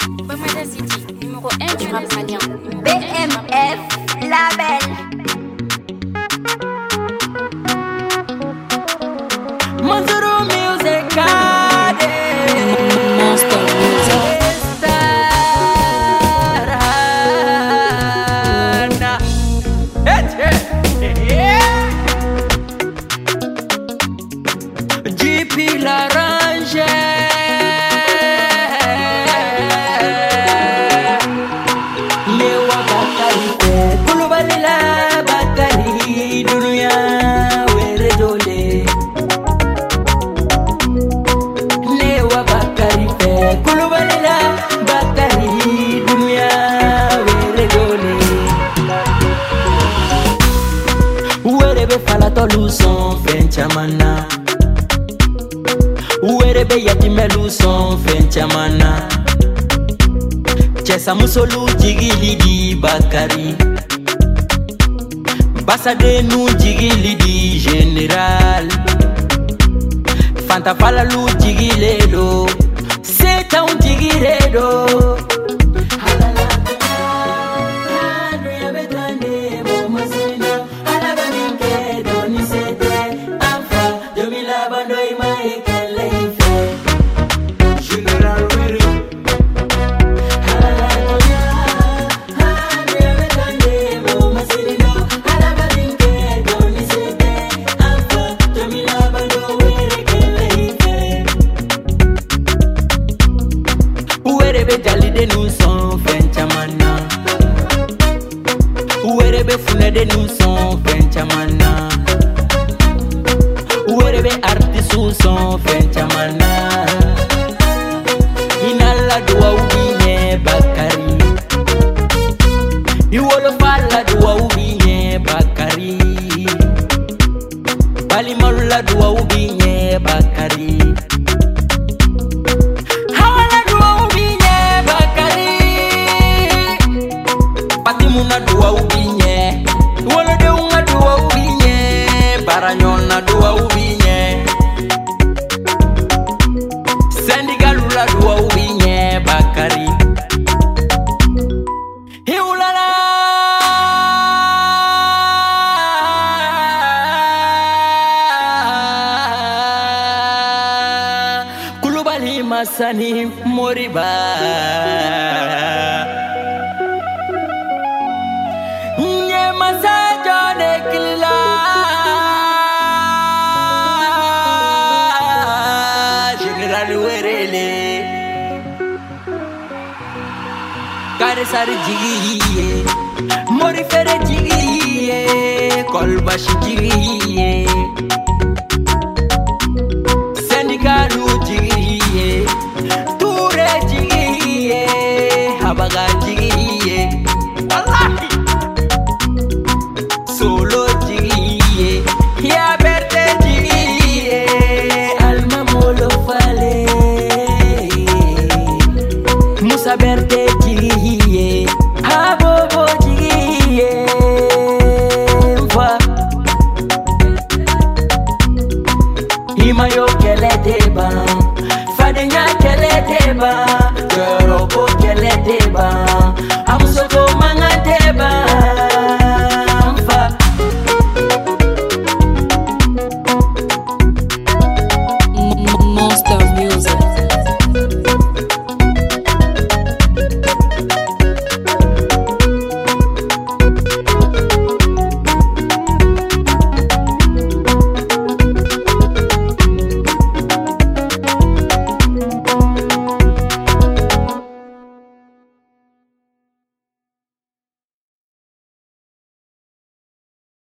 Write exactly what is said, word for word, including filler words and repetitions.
Numéro un du rap malien. B M F Label. Manzuru Music Garden. Monster Music. G P Larange. Luson fenchamana Uerebe yatime luson fenchamana Chesa musolu jigili di Bakari Basade nu jigili di General Fanta fala lu jigile do Seta un jigile do Uerebe fune de nous son fenchamana Uerebe artisu son fenchamana Inala duwa ubinye Bakari Iwolo fala duwa ubinye Bakari Balimalula duwa ubinye Bakari Patimuna duwa ubinye Wolode unga duwa ubinye Baranyona duwa ubinye Sendigalula duwa ubinye Bakari Hiulala Kulubali masani moriba Kare sari jigiye Mori fere jigiye Kolbashi jigiye Sendikalu jigiye Ture jigiye Habaga jigiye Wallahi Solo jigiye Ya berte jigiye Alma molo fale Musa berte jigiye Abobo jigiye Mwa Imayo kele deba Fadenya kele deba Jerobo kele deba